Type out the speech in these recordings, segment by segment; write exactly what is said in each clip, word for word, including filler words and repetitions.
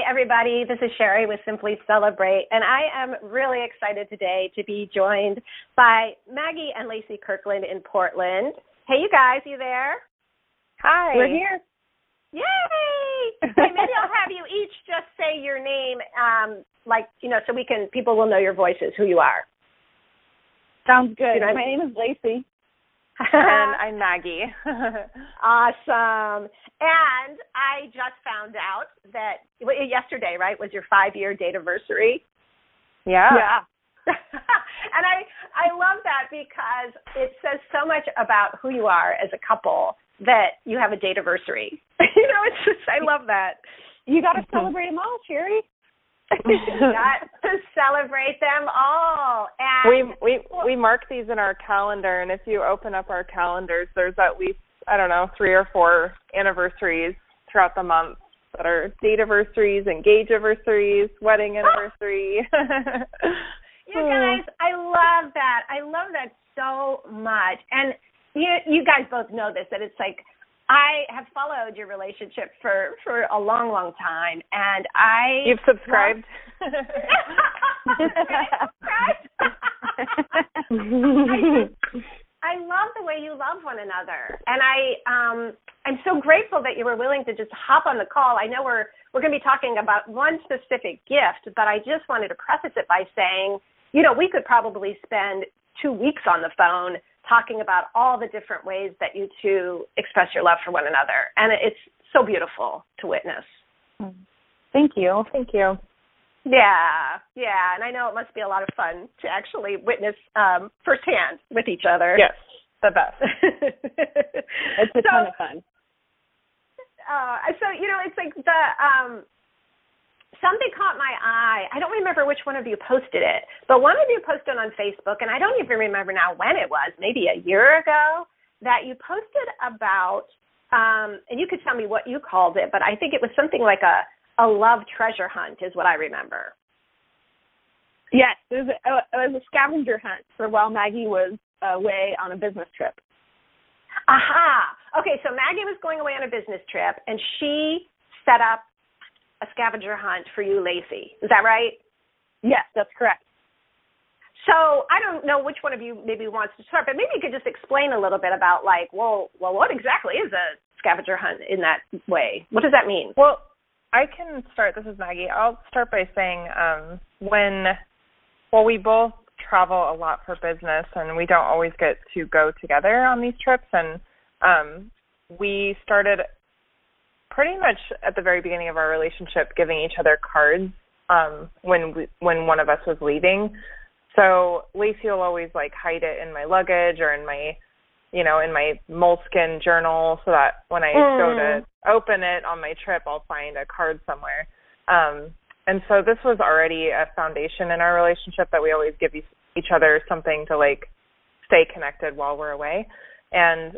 everybody. This is Sherry with Simply Celebrate, and I am really excited today to be joined by Maggie and Lacey Kirkland in Portland. Hey, you guys, you there? Hi. We're here. Yay! Hey, maybe I'll have you each just say your name, um, like, you know, so we can, people will know your voices, who you are. Sounds good. You know, My name is Lacey. And I'm Maggie. Awesome. And I just found out that well, yesterday, right, was your five-year date anniversary. Yeah. Yeah. And I, I love that because it says so much about who you are as a couple that you have a date anniversary. You know, it's just, I love that. You got to celebrate them all, Sherry. You got to celebrate them all. And we we we mark these in our calendar, and if you open up our calendars, there's at least, I don't know, three or four anniversaries throughout the month that are date anniversaries, engage anniversaries, wedding anniversary. You guys, I love that. I love that so much. And you you guys both know this, that it's like, I have followed your relationship for, for a long, long time, and I... You've subscribed? I, I love the way you love one another, and I, um, I'm so grateful that you were willing to just hop on the call. I know we're, we're going to be talking about one specific gift, but I just wanted to preface it by saying, you know, we could probably spend two weeks on the phone talking about all the different ways that you two express your love for one another. And it's so beautiful to witness. Thank you. Thank you. Yeah, yeah. And I know it must be a lot of fun to actually witness um, firsthand with each other. Yes, the best. It's a so, ton of fun. Uh, so, you know, it's like the... Um, something caught my eye. I don't remember which one of you posted it, but one of you posted on Facebook, and I don't even remember now when it was, maybe a year ago, that you posted about, um, and you could tell me what you called it, but I think it was something like a, a love treasure hunt is what I remember. Yes, it was, a, it was a scavenger hunt for while Maggie was away on a business trip. Aha. Okay, so Maggie was going away on a business trip, and she set up a scavenger hunt for you, Lacey. Is that right? Yes, that's correct. So I don't know which one of you maybe wants to start, but maybe you could just explain a little bit about, like, well, well, what exactly is a scavenger hunt in that way? What does that mean? Well, I can start. This is Maggie. I'll start by saying um, when, well, we both travel a lot for business, and we don't always get to go together on these trips, and um, we started pretty much at the very beginning of our relationship giving each other cards um, when we, when one of us was leaving. So Lacey will always, like, hide it in my luggage or in my, you know, in my moleskin journal so that when I mm. go to open it on my trip, I'll find a card somewhere. Um, and so this was already a foundation in our relationship that we always give each other something to, like, stay connected while we're away. And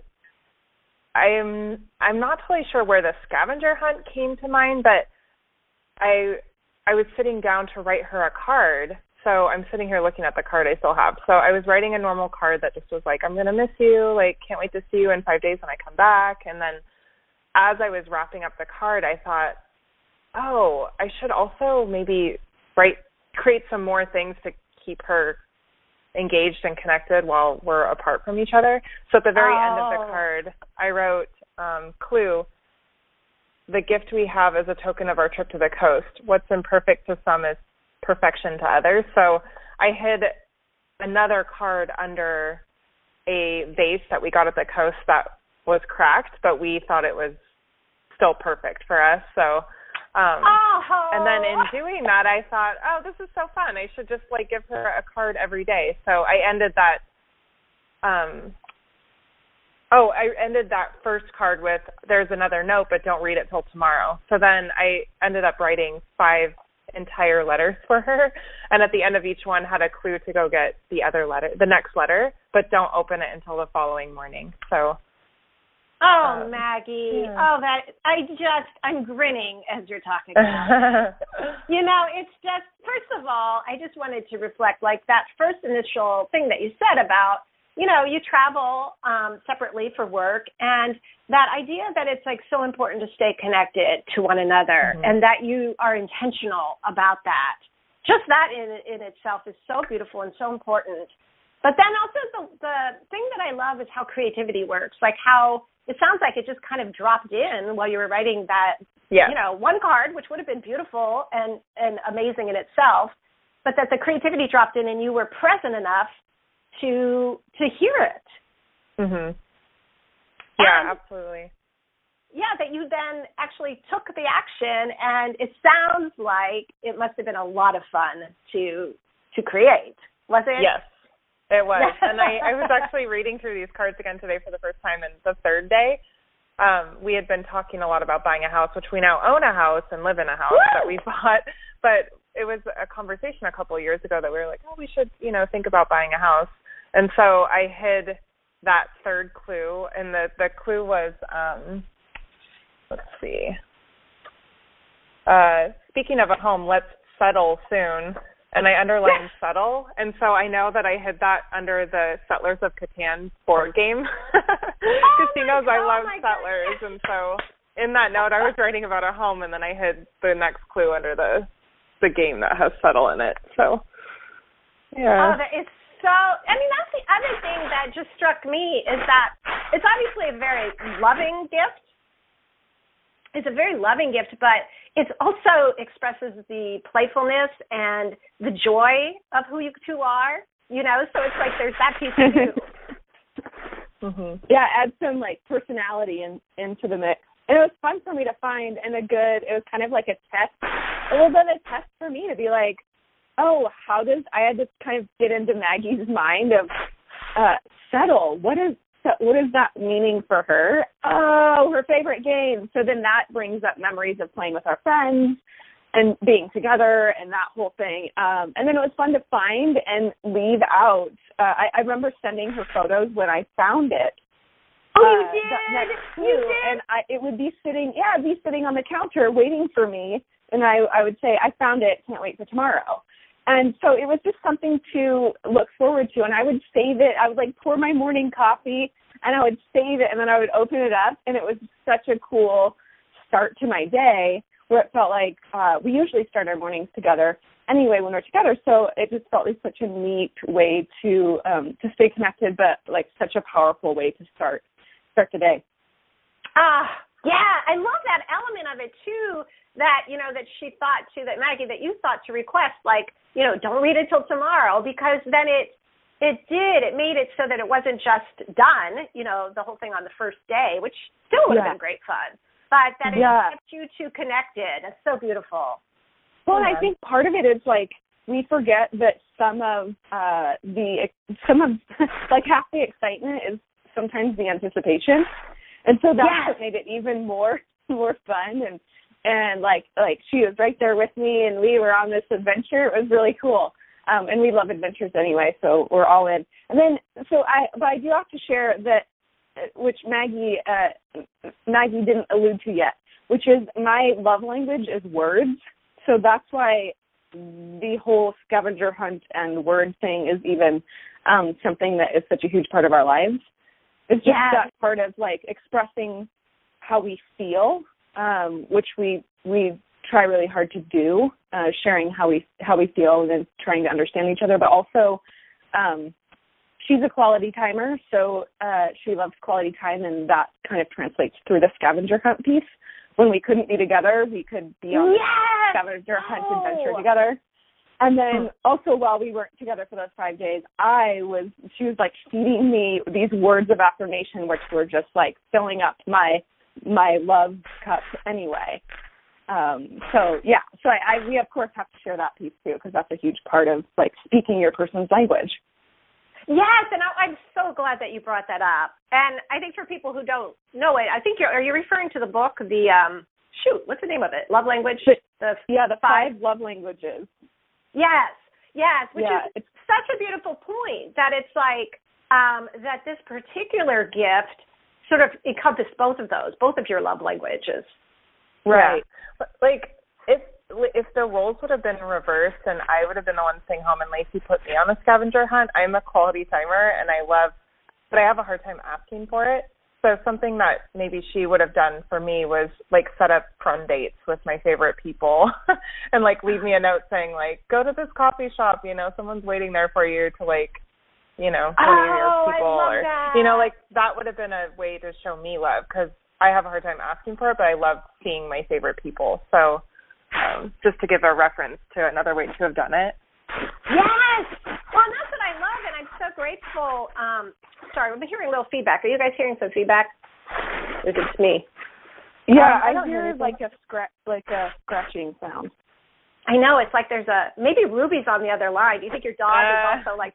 I'm I'm not totally sure where the scavenger hunt came to mind, but I I was sitting down to write her a card. So I'm sitting here looking at the card I still have. So I was writing a normal card that just was like, I'm going to miss you, like, can't wait to see you in five days when I come back. And then as I was wrapping up the card, I thought, oh, I should also maybe write, create some more things to keep her engaged and connected while we're apart from each other. So at the very oh. end of the card, I wrote, um, clue, the gift we have is a token of our trip to the coast. What's imperfect to some is perfection to others. So I hid another card under a vase that we got at the coast that was cracked, but we thought it was still perfect for us. So Um, oh. And then in doing that, I thought, oh, this is so fun. I should just, like, give her a card every day. So I ended that, um, oh, I ended that first card with, there's another note, but don't read it till tomorrow. So then I ended up writing five entire letters for her. And at the end of each one had a clue to go get the other letter, the next letter, but don't open it until the following morning. So... Oh, um, Maggie. Yeah. Oh, that I just, I'm grinning as you're talking about it. You know, it's just, first of all, I just wanted to reflect, like, that first initial thing that you said about, you know, you travel um, separately for work, and that idea that it's like so important to stay connected to one another, mm-hmm. and that you are intentional about that. Just that in in itself is so beautiful and so important. But then also the the thing that I love is how creativity works, like how it sounds like it just kind of dropped in while you were writing that, yeah. you know, one card, which would have been beautiful and, and amazing in itself, but that the creativity dropped in and you were present enough to to hear it. Mhm. Yeah, and, absolutely. Yeah, that you then actually took the action, and it sounds like it must have been a lot of fun to to create. Was it? Yes. It was, and I, I was actually reading through these cards again today for the first time, and the third day, um, we had been talking a lot about buying a house, which we now own a house and live in a house Woo! that we bought, but it was a conversation a couple of years ago that we were like, oh, we should, you know, think about buying a house, and so I hid that third clue, and the, the clue was, um, let's see, uh, speaking of a home, let's settle soon. And I underlined settle, and so I know that I hid that under the Settlers of Catan board game because oh she knows God, I love oh settlers, and so in that note I was writing about a home, and then I hid the next clue under the the game that has settle in it. So yeah. Oh, that is so. I mean, that's the other thing that just struck me is that it's obviously a very loving gift. It's a very loving gift, but it also expresses the playfulness and the joy of who you two are, you know, so it's like there's that piece too. mm-hmm. Yeah, add some, like, personality in, into the mix. And it was fun for me to find, and a good, it was kind of like a test, a little bit of a test for me to be like, oh, how does, I had to kind of get into Maggie's mind of uh, settle. What is, what is that meaning for her? Oh, her favorite game. So then that brings up memories of playing with our friends and being together and that whole thing. Um, and then it was fun to find and leave out. Uh, I, I remember sending her photos when I found it. Oh, you uh, did? That next clue, you did? And I, it would be sitting, yeah, it'd be sitting on the counter waiting for me. And I, I would say, I found it, can't wait for tomorrow. And so it was just something to look forward to. And I would save it. I would, like, pour my morning coffee, and I would save it, and then I would open it up. And it was such a cool start to my day where it felt like uh, we usually start our mornings together anyway when we're together. So it just felt like such a neat way to um, to stay connected, but, like, such a powerful way to start start the day. Ah, uh, yeah. I love that element of it, too, that, you know, that she thought to, that Maggie, that you thought to request, like, you know, don't read it till tomorrow, because then it, it did, it made it so that it wasn't just done, you know, the whole thing on the first day, which still would have yeah. been great fun, but that it yeah. kept you two connected. It's so beautiful. Well, yeah. and I think part of it is, like, we forget that some of uh, the, some of, like, half the excitement is sometimes the anticipation. And so that's yes. what made it even more, more fun. And, And, like, like she was right there with me, and we were on this adventure. It was really cool. Um, and we love adventures anyway, so we're all in. And then, so I, but I do have to share that, which Maggie, uh, Maggie didn't allude to yet, which is my love language is words. So that's why the whole scavenger hunt and word thing is even um, something that is such a huge part of our lives. It's just yeah. that part of, like, expressing how we feel. Um, which we we try really hard to do, uh, sharing how we how we feel and then trying to understand each other. But also, um, she's a quality timer, so uh, she loves quality time, and that kind of translates through the scavenger hunt piece. When we couldn't be together, we could be on yes! the scavenger hunt oh. adventure together. And then also while we weren't together for those five days, I was she was like feeding me these words of affirmation, which were just like filling up my my love cup anyway. Um, so yeah, so I, I we of course have to share that piece too, because that's a huge part of, like, speaking your person's language. Yes, and I, I'm so glad that you brought that up. And I think for people who don't know it, I think you're are you referring to the book, the um shoot, what's the name of it? Love Language? The, the yeah, the five, five love languages. Yes, yes, which yeah, is such a beautiful point, that it's like um, that this particular gift sort of encompass both of those, both of your love languages. Right. Yeah. Like, if if the roles would have been reversed and I would have been the one staying home and Lacey put me on a scavenger hunt, I'm a quality timer, and I love but I have a hard time asking for it. So something that maybe she would have done for me was like set up fun dates with my favorite people and like leave me a note saying like, go to this coffee shop, you know, someone's waiting there for you to like, you know, one oh, of your people, I love or that. you know, like that would have been a way to show me love, because I have a hard time asking for it, but I love seeing my favorite people. So um, just to give a reference to another way to have done it. Yes. Well, and that's what I love, and I'm so grateful. Um, sorry, we've been hearing a little feedback. Are you guys hearing some feedback? Or is it just me? Yeah, um, I, I don't hear like a scratch, like a scratching sound. I know, it's like there's a, maybe Ruby's on the other line. Do you think your dog uh, is also like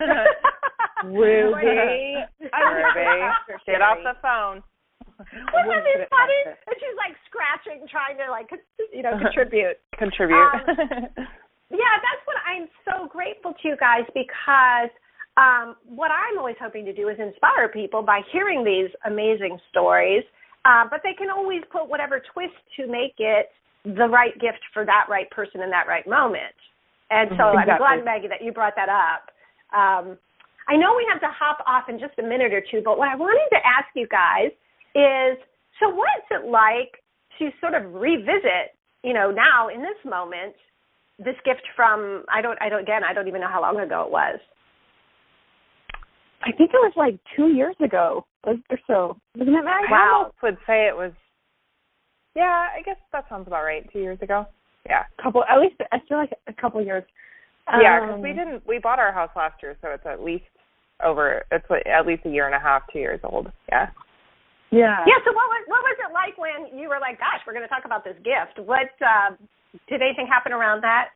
Ruby, Ruby, get off the phone. Wouldn't that be funny? And she's like scratching, trying to like, you know, contribute. Contribute. Um, yeah, that's what I'm so grateful to you guys, because um, what I'm always hoping to do is inspire people by hearing these amazing stories, uh, but they can always put whatever twist to make it the right gift for that right person in that right moment. And so exactly. I'm glad, Maggie, that you brought that up. Um, I know we have to hop off in just a minute or two, but what I wanted to ask you guys is, so what's it like to sort of revisit, you know, now in this moment, this gift from, I don't, I don't, again, I don't even know how long ago it was. I think it was like two years ago or so. Wasn't it, Maggie? Wow. I would say it was, yeah, I guess that sounds about right. Two years ago. Yeah. Couple, at least, I feel like a couple years. Yeah, because um, we didn't, we bought our house last year, so it's at least over, it's at least a year and a half, two years old. Yeah. Yeah. Yeah, so what was, what was it like when you were like, gosh, we're going to talk about this gift? What, uh, did anything happen around that?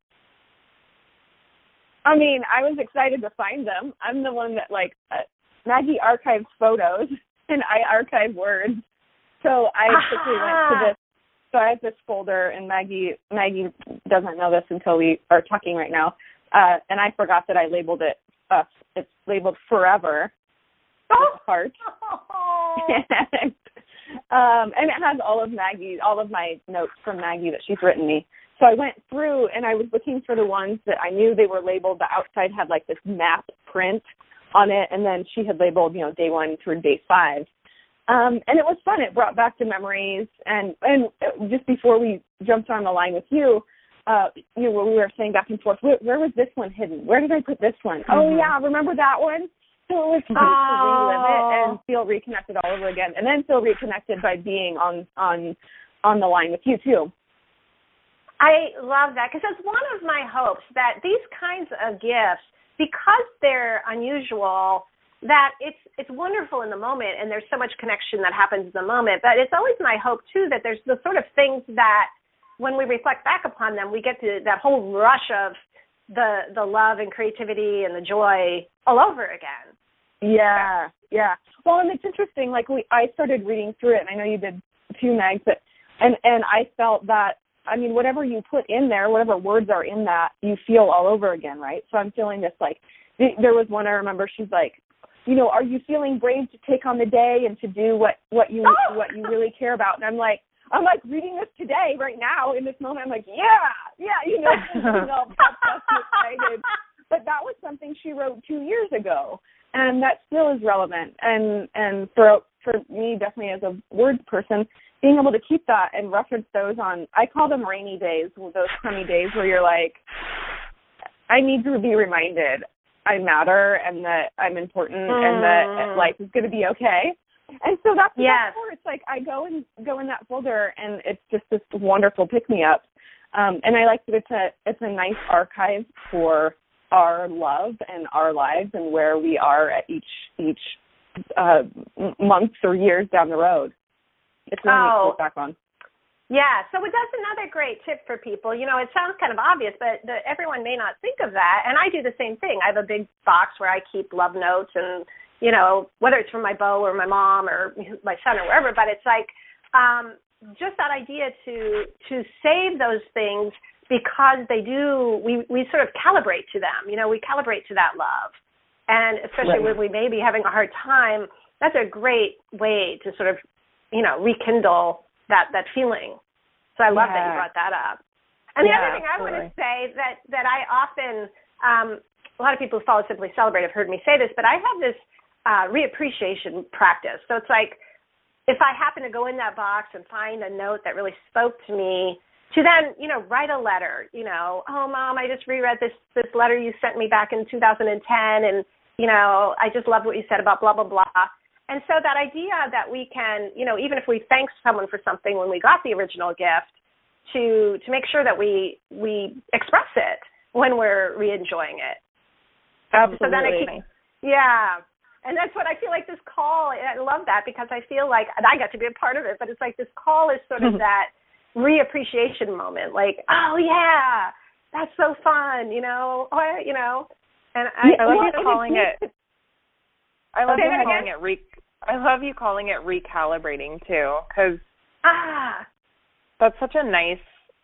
I mean, I was excited to find them. I'm the one that, like, uh, Maggie archives photos, and I archive words. So I quickly went to this. So I have this folder, and Maggie Maggie doesn't know this until we are talking right now. Uh, and I forgot that I labeled it. Uh, it's labeled Forever. Oh, heart. Oh. and, um, and it has all of Maggie, all of my notes from Maggie that she's written me. So I went through and I was looking for the ones that I knew they were labeled. The outside had like this map print on it, and then she had labeled, you know, day one through day five. Um, and it was fun. It brought back the memories. And, and just before we jumped on the line with you, uh, you know, we were saying back and forth, where, where was this one hidden? Where did I put this one? Mm-hmm. Oh, yeah, remember that one? So it was fun oh. to relive it and feel reconnected all over again, and then feel reconnected by being on on on the line with you, too. I love that, because that's one of my hopes, that these kinds of gifts, because they're unusual, that it's it's wonderful in the moment, and there's so much connection that happens in the moment. But it's always my hope, too, that there's the sort of things that when we reflect back upon them, we get to that whole rush of the the love and creativity and the joy all over again. Yeah, yeah. Well, and it's interesting, like we I started reading through it, and I know you did too, Mags, but, and, and I felt that, I mean, whatever you put in there, whatever words are in that, you feel all over again, right? So I'm feeling this, like, there was one I remember, she's like, you know, are you feeling brave to take on the day and to do what, what you oh! what you really care about? And I'm like, I'm like reading this today, right now, in this moment. I'm like, yeah, yeah, you know, you know that's excited. But that was something she wrote two years ago, and that still is relevant. And and for for me, definitely as a words person, being able to keep that and reference those on, I call them rainy days, those crummy days where you're like, I need to be reminded I matter and that I'm important mm. and that life is going to be okay. And so that's what yes. that's for. It's like I go and go in that folder, and it's just this wonderful pick me up. Um, and I like that it's a it's a nice archive for our love and our lives and where we are at each each uh, months or years down the road. It's really oh. neat to look back on. Yeah, so that's another great tip for people. You know, it sounds kind of obvious, but the, everyone may not think of that. And I do the same thing. I have a big box where I keep love notes and, you know, whether it's from my beau or my mom or my son or wherever, but it's like um, just that idea to to save those things because they do, we, we sort of calibrate to them. You know, we calibrate to that love. And especially right. when we may be having a hard time, that's a great way to sort of, you know, rekindle that that feeling. So I love yeah. that you brought that up. And the yeah, other thing I totally. want to say that, that I often, um, a lot of people who follow Simply Celebrate have heard me say this, but I have this uh, reappreciation practice. So it's like, if I happen to go in that box and find a note that really spoke to me, to then, you know, write a letter, you know, oh, Mom, I just reread this, this letter you sent me back in two thousand ten, and, you know, I just loved what you said about blah, blah, blah. And so that idea that we can, you know, even if we thanked someone for something when we got the original gift, to to make sure that we we express it when we're re-enjoying it. Absolutely. So then it can, yeah. And that's what I feel like this call, I love that because I feel like, and I got to be a part of it, but it's like this call is sort of that reappreciation moment, like, oh, yeah, that's so fun, you know, or, you know. And I, I love you calling it, I love you calling again? it, re, I love you calling it recalibrating too, because ah. that's such a nice,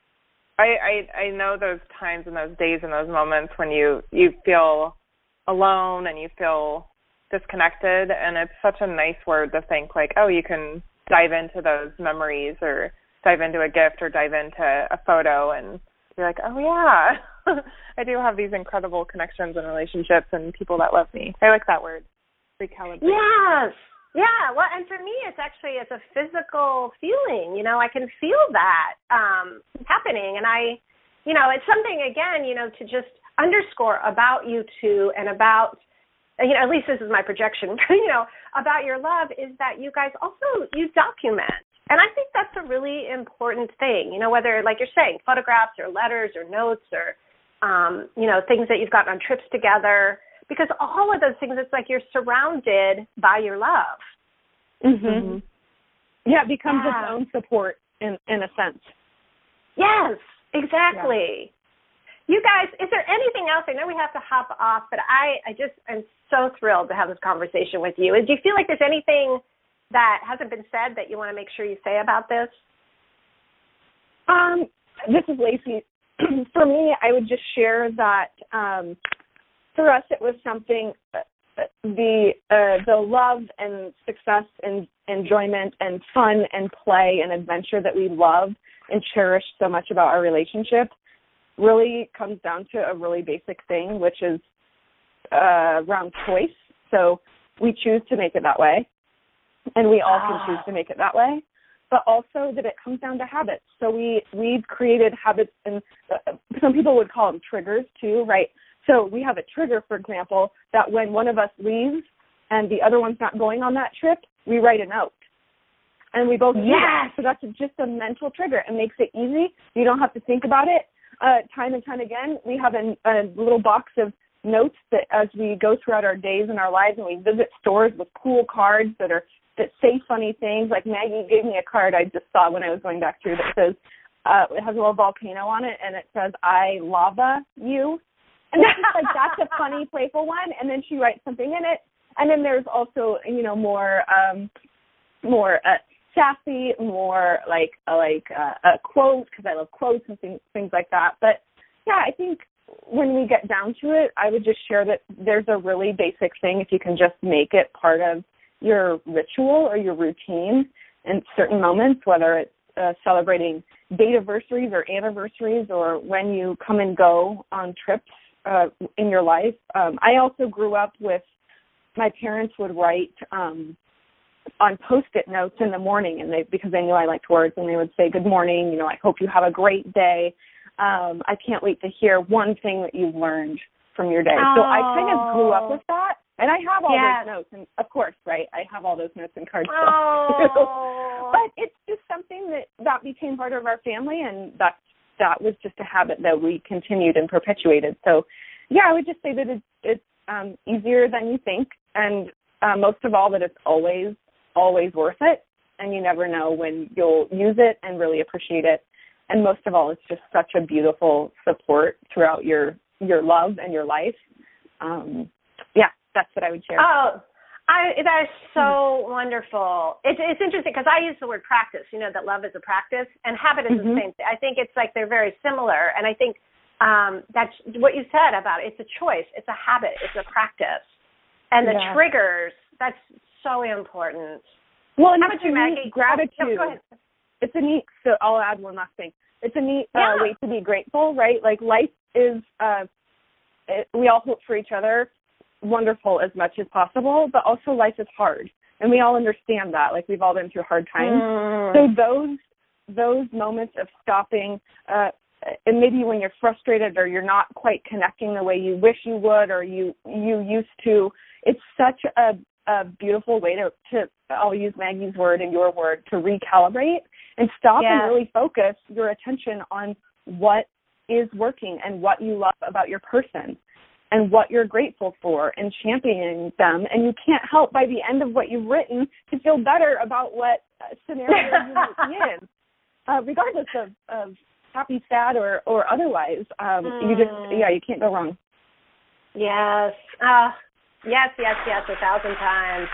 I, I, I know those times and those days and those moments when you, you feel alone and you feel disconnected, and it's such a nice word to think like, oh, you can dive into those memories or dive into a gift or dive into a photo and you're like, oh yeah, I do have these incredible connections and relationships and people that love me. I like that word, recalibrate. Yes. Yeah, well, and for me, it's actually, it's a physical feeling, you know, I can feel that um, happening, and I, you know, it's something, again, you know, to just underscore about you two and about, you know, at least this is my projection, you know, about your love is that you guys also, you document. And I think that's a really important thing, you know, whether, like you're saying, photographs or letters or notes or, um, you know, things that you've gotten on trips together, because all of those things, it's like you're surrounded by your love. Mm-hmm. Mm-hmm. Yeah, it becomes yeah. its own support in, in a sense. Yes, exactly. Yeah. You guys, is there anything else? I know we have to hop off, but I, I just am so thrilled to have this conversation with you. Do you feel like there's anything that hasn't been said that you want to make sure you say about this? Um, this is Lacey. For me, I would just share that um, for us it was something, uh, the uh, the love and success and enjoyment and fun and play and adventure that we love and cherish so much about our relationship really comes down to a really basic thing, which is uh, around choice. So we choose to make it that way, and we all can choose to make it that way, but also that it comes down to habits. So we, we've created habits, and uh, some people would call them triggers too, right? So we have a trigger, for example, that when one of us leaves and the other one's not going on that trip, we write a note. And we both, yes. So that's just a mental trigger. It makes it easy. You don't have to think about it. Uh, time and time again, we have a, a little box of notes that as we go throughout our days and our lives and we visit stores with cool cards that are that say funny things. Like Maggie gave me a card I just saw when I was going back through that says, uh, it has a little volcano on it, and it says, I lava you. And it's just like, that's a funny, playful one. And then she writes something in it. And then there's also, you know, more, um, more uh, sassy, more like uh, like uh, a quote, because I love quotes and things, things like that. But, yeah, I think when we get down to it, I would just share that there's a really basic thing if you can just make it part of your ritual or your routine in certain moments, whether it's uh, celebrating date anniversaries or anniversaries or when you come and go on trips uh, in your life. Um, I also grew up with my parents would write um, on Post-it notes in the morning, and they because they knew I liked words, and they would say, good morning, you know, I hope you have a great day. Um, I can't wait to hear one thing that you've learned from your day. Oh. So I kind of grew up with that, and I have all yes. those notes, and of course, right, I have all those notes and cards oh. But it's just something that, that became part of our family, and that, that was just a habit that we continued and perpetuated. So, yeah, I would just say that it's, it's um, easier than you think, and uh, most of all, that it's always, always worth it, and you never know when you'll use it and really appreciate it. And most of all, it's just such a beautiful support throughout your, your love and your life. Um, yeah, that's what I would share. Oh, I, that is so mm-hmm. wonderful. It's, it's interesting because I use the word practice, you know, that love is a practice, and habit is mm-hmm. the same thing. I think it's like they're very similar, and I think um, that's what you said about it. It's a choice. It's a habit. It's a practice. And the yeah. triggers, that's so important. Well, and How about you, Maggie? Gratitude. Oh, go ahead. It's a neat, so I'll add one last thing. It's a neat yeah. uh, way to be grateful, right? Like life is, uh, it, we all hope for each other wonderful as much as possible, but also life is hard. And we all understand that. Like, we've all been through hard times. Mm. So those those moments of stopping, uh, and maybe when you're frustrated or you're not quite connecting the way you wish you would or you, you used to, it's such a, a beautiful way to, to, I'll use Maggie's word and your word, to recalibrate and stop yeah. and really focus your attention on what is working and what you love about your person and what you're grateful for and championing them. And you can't help by the end of what you've written to feel better about what scenario you might be in, uh, regardless of, of happy, sad, or, or otherwise. Um, mm. You just, yeah, you can't go wrong. Yes. Uh, yes, yes, yes, a thousand times.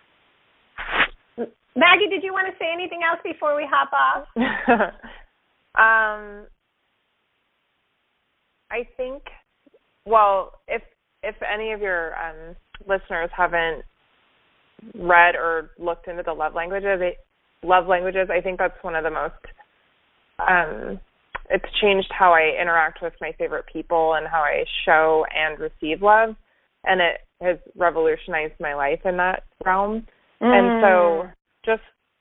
Maggie, did you want to say anything else before we hop off? um, I think, well, if if any of your um, listeners haven't read or looked into the love languages, it, love languages, I think that's one of the most, um, it's changed how I interact with my favorite people and how I show and receive love, and it has revolutionized my life in that realm. Mm. And so just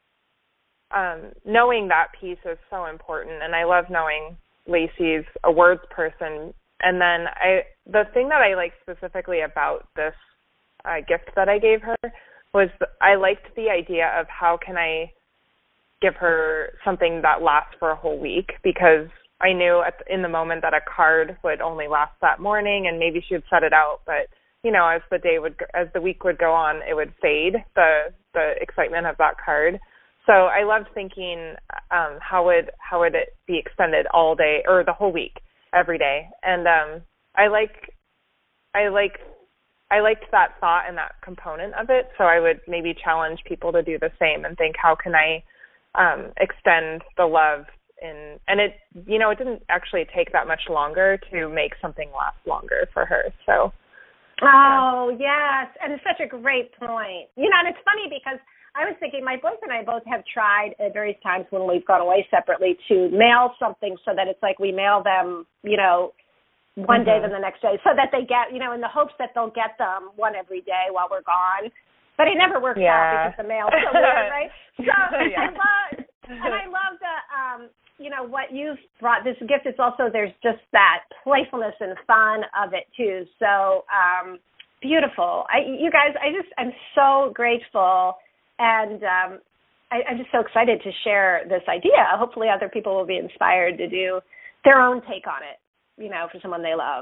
um, knowing that piece is so important, and I love knowing Lacey's a words person. And then I, the thing that I liked specifically about this uh, gift that I gave her was I liked the idea of how can I give her something that lasts for a whole week, because I knew at the, in the moment that a card would only last that morning, and maybe she would set it out, but you know, as the day would, as the week would go on, it would fade, the the excitement of that card. So I loved thinking, um, how would how would it be extended all day or the whole week, every day? And um, I like, I like, I liked that thought and that component of it. So I would maybe challenge people to do the same and think, how can I um, extend the love in? And it, you know, it didn't actually take that much longer to make something last longer for her. So. Oh, yes. And it's such a great point. You know, and it's funny because I was thinking my boyfriend and I both have tried at various times when we've gone away separately to mail something so that it's like we mail them, you know, one mm-hmm. day then the next day, so that they get, you know, in the hopes that they'll get them one every day while we're gone. But it never works yeah. out because the mail's so weird, right? So yeah. I love, and I love the, um, you know, what you've brought, this gift is also, there's just that playfulness and fun of it too. So um, beautiful. I, you guys, I just, I'm so grateful. And um, I, I'm just so excited to share this idea. Hopefully other people will be inspired to do their own take on it, you know, for someone they love.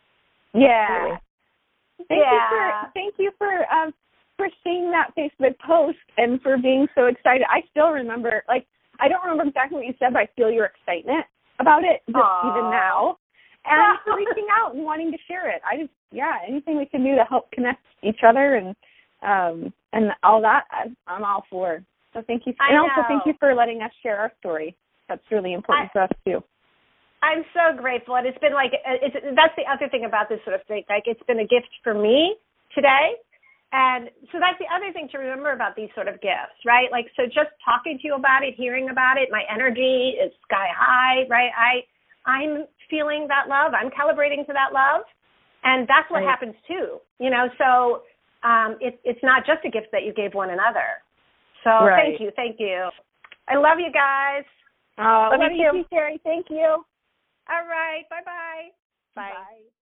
Yeah. Thank yeah. you for, thank you for, um, for seeing that Facebook post and for being so excited. I still remember, like, I don't remember exactly what you said, but I feel your excitement about it just Aww. even now. And for reaching out and wanting to share it. I just, yeah, anything we can do to help connect each other and um, and all that, I, I'm all for. So thank you. I and know. also thank you for letting us share our story. That's really important I, for us too. I'm so grateful. And it's been like, it's, that's the other thing about this sort of thing. Like, it's been a gift for me today. And so that's the other thing to remember about these sort of gifts, right? Like, so just talking to you about it, hearing about it, my energy is sky high, right? I, I'm feeling that love. I'm calibrating to that love. And that's what right. happens too, you know? So um, it, it's not just a gift that you gave one another. So right. thank you. Thank you. I love you guys. Oh, love, love you too, Sherry. Thank you. All right. Bye-bye. Bye. Bye.